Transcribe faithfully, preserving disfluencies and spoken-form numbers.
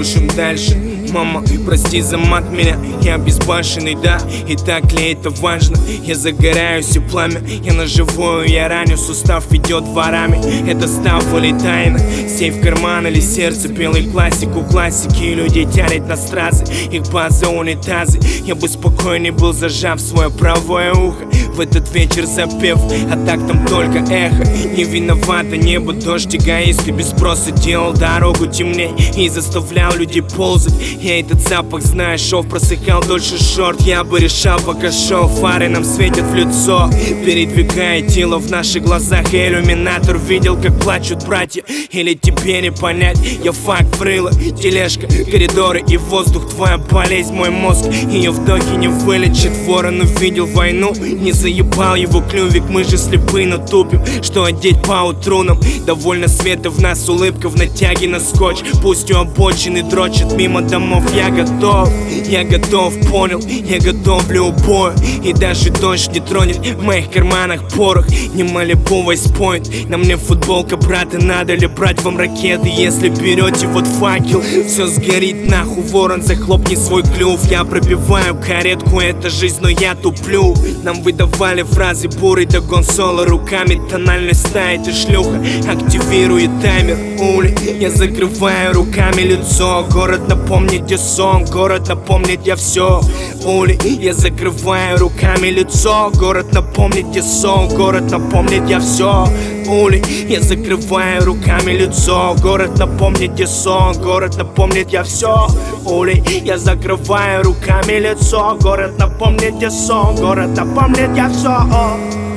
слушаем дальше. Мама, прости за мат меня, я безбашенный, да. И так ли это важно? Я загораюсь и пламя, я на живую, я раню, сустав ведет дворами. Это став или тайна, сейф карман или сердце. Белый классик у классики, и людей тянет на стразы. Их база унитазы, я бы спокойней был, зажав свое правое ухо в этот вечер запев, а так там только эхо. Не виновато небо, дождь, эгоисты без спроса делал дорогу темней и заставлял людей ползать. Я этот запах знаю, шов просыхал дольше шорт. Я бы решал, пока шел, фары нам светят в лицо, передвигая тело в наших глазах. Иллюминатор видел, как плачут братья, или тебе не понять? Я факт врыла, тележка, коридоры и воздух. Твоя болезнь, мой мозг, ее вдохи не вылечит. Ворон увидел войну, не заебал его клювик. Мы же слепы, но тупим, что одеть по утру нам. Довольно света в нас, улыбка в натяге на скотч. Пусть у обочины дрочат мимо домов. Я готов, я готов, понял, я готовлю убою. И даже дождь не тронет в моих карманах порох. Не Малибу вайспойнт, на мне футболка брата. Надо ли брать вам ракеты? Если берете вот факел, все сгорит нахуй. Ворон, захлопни свой клюв. Я пробиваю каретку, это жизнь, но я туплю. Нам выдавали фразы бурый догон соло. Руками тональность ставит и шлюха активирует таймер. Ули, я закрываю руками лицо. Город напомнит, где сон, город напомнит, я все. Ули, я закрываю руками лицо. Город напомнит, где сон, город напомнит, я все. Ули, я закрываю руками лицо. Город напомнит, где сон, город напомнит, я все. Ули, я закрываю руками лицо. Город напомнит, где сон, город напомнит, я все.